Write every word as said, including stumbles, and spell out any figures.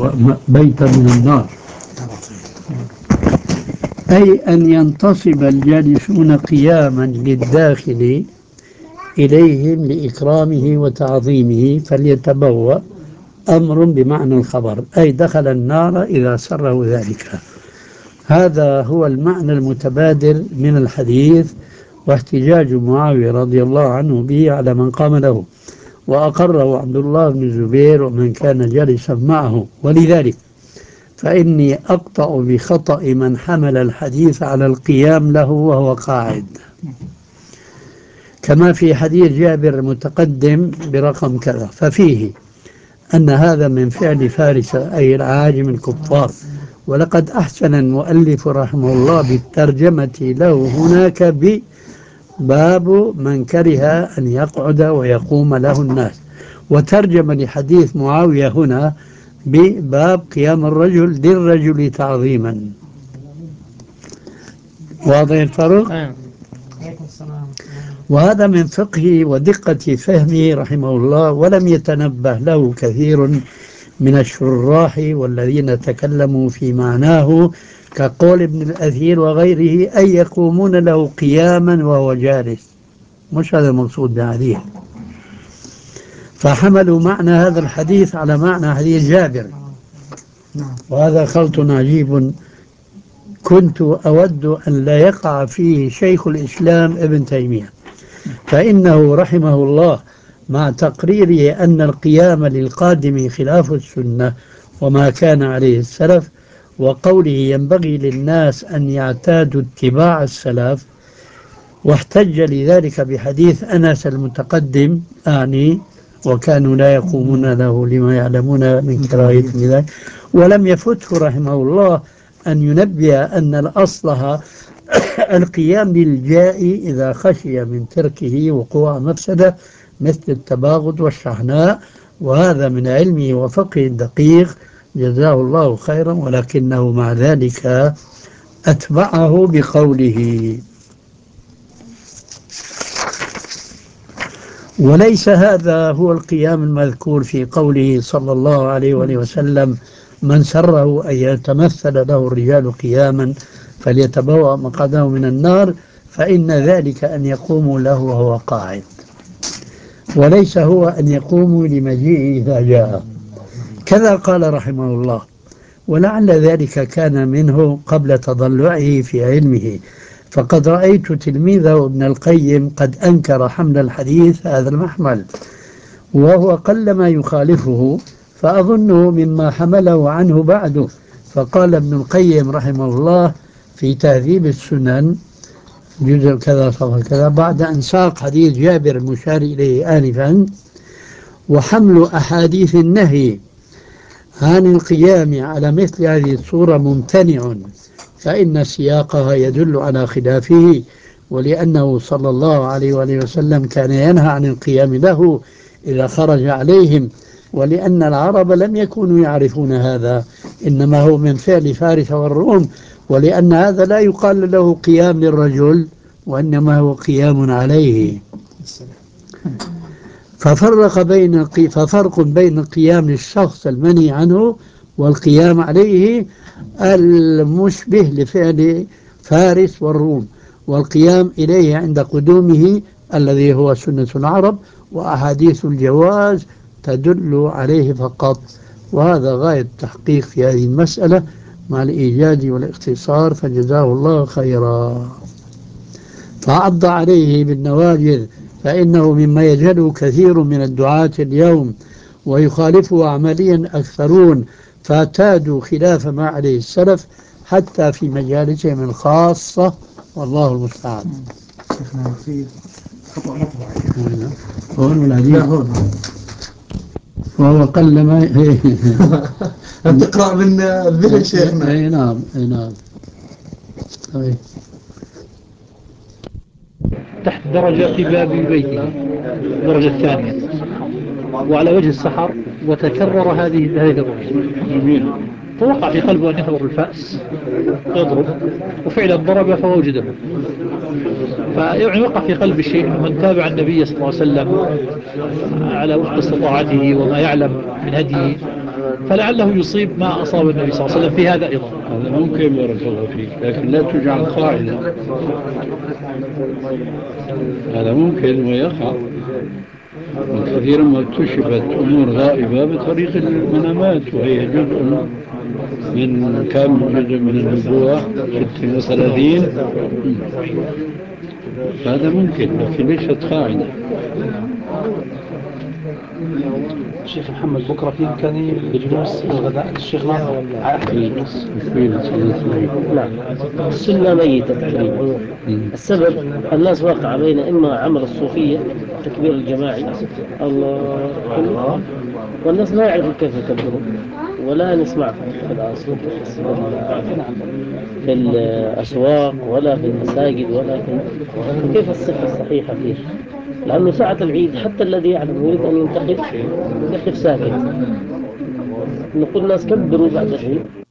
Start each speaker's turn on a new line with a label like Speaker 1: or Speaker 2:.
Speaker 1: بيتا من النار، أي أن ينتصب الجالسون قياما للداخل إليهم لإكرامه وتعظيمه، فليتبوأ أمر بمعنى الخبر، أي دخل النار إذا سره ذلك. هذا هو المعنى المتبادر من الحديث، واحتجاج معاوية رضي الله عنه به على من قام له، وأقره عبد الله بن الزبير ومن كان جالسا معه. ولذلك فإني أقطع بخطأ من حمل الحديث على القيام له وهو قاعد، كما في حديث جابر المتقدم برقم كذا، ففيه أن هذا من فعل فارس أي العاجم الكفار. ولقد أحسن المؤلف رحمه الله بالترجمة له هناك بباب من كره أن يقعد ويقوم له الناس، وترجم لحديث معاوية هنا بباب قيام الرجل للرجل تعظيما. واضح الفرق؟ وهذا من فقه ودقة فهمه رحمه الله، ولم يتنبه له كثير من الشراح والذين تكلموا في معناه كقول ابن الأثير وغيره، أي يقومون له قياما وهو جالس، مش هذا المقصود بهذه. فحملوا معنى هذا الحديث على معنى حديث جابر، وهذا خلط عجيب كنت أود أن لا يقع فيه شيخ الإسلام ابن تيمية، فإنه رحمه الله مع تقريره أن القيام للقادم خلاف السنة وما كان عليه السلف، وقوله ينبغي للناس أن يعتادوا اتباع السلف، واحتج لذلك بحديث أنس المتقدم أعني وكانوا لا يقومون له لما يعلمون من كراهية ذلك. ولم يفته رحمه الله أن ينبه أن الأصلها القيام للجائي إذا خشي من تركه وقوع مفسدة مثل التباغض والشحناء، وهذا من علمه وفقه الدقيق جزاه الله خيرا، ولكنه مع ذلك أتبعه بقوله. وليس هذا هو القيام المذكور في قوله صلى الله عليه وآله وسلم من سره أن يتمثل له الرجال قياما فليتبوأ مقعده من النار، فإن ذلك أن يقوموا له وهو قاعد، وليس هو أن يقوموا لمجيئه إذا جاء. كذا قال رحمه الله، ولعل ذلك كان منه قبل تضلعه في علمه، فقد رأيت تلميذه ابن القيم قد أنكر حمل الحديث هذا المحمل، وهو قلما يخالفه، فأظنه مما حمله عنه بعده. فقال ابن القيم رحمه الله في تهذيب السنن جزء كذا صفحة كذا بعد أن ساق حديث جابر المشار إليه آنفا: وحمل أحاديث النهي عن القيام على مثل هذه الصورة ممتنع، فإن سياقها يدل على خلافه، ولأنه صلى الله عليه وآله وسلم كان ينهى عن القيام له إذا خرج عليهم، ولأن العرب لم يكونوا يعرفون هذا، إنما هو من فعل فارس والروم، ولأن هذا لا يقال له قيام للرجل وإنما هو قيام عليه. ففرق بين ففرق بين القيام للشخص المنهي عنه والقيام عليه المشبه لفعل فارس والروم، والقيام إليه عند قدومه الذي هو سنة العرب، وأحاديث الجواز تدل عليه فقط. وهذا غاية التحقيق في هذه المسألة مع الإيجاز والاختصار، فجزاه الله خيرا. فعض عليه بالنواجذ، فإنه مما يجهله كثير من الدعاة اليوم ويخالفه عمليا أكثرون، فاعتادوا خلاف ما عليه السلف حتى في مجالسهم الخاصة، والله المستعان.
Speaker 2: شيخنا في خطأ مطبع
Speaker 1: هون ولا
Speaker 2: لا هون
Speaker 1: وهو قل ما
Speaker 2: أنت تقرأ من الذهن شيخنا.
Speaker 1: اي نعم اي نعم.
Speaker 3: تحت درجة في باب بيته الدرجة الثانية وعلى وجه السحر، وتكرر هذه هذه الرؤية، فوقع في قلبه أن يضرب الفأس يضرب، وفعلا ضرب فوجده. فيعني وقع في قلب الشيء أنه من تابع النبي صلى الله عليه وسلم على وفق استطاعته وما يعلم من هديه فلعله يصيب ما أصاب النبي صلى الله عليه وسلم في هذا أيضا.
Speaker 4: هذا ممكن بارك الله فيك، لكن لا تجعل قاعدة. هذا ممكن ويقع، وكثيرا ما اكتشفت أمور غائبة بطريق المنامات، وهي جزء من كم جزء من النبوة ست وثلاثين. هذا ممكن لكن ليست قاعدة.
Speaker 5: الشيخ محمد بكرة في إمكانية بجلوس الغداء الشيخ ناصر
Speaker 4: في
Speaker 6: نعم السنة ميتة تقريبا. السبب الناس واقع بين إما عمل الصوفية التكبير الجماعي الله أكبر، والناس لا يعرفوا كيف يكبروا، ولا نسمع في الأسواق في الأسواق ولا في المساجد ولا في، فكيف الصفة الصحيحة فيه؟ لأنه ساعة العيد حتى الذي يعلم يريد أن ينتقل يقف ساكت، نقول الناس كبروا بعد العيد.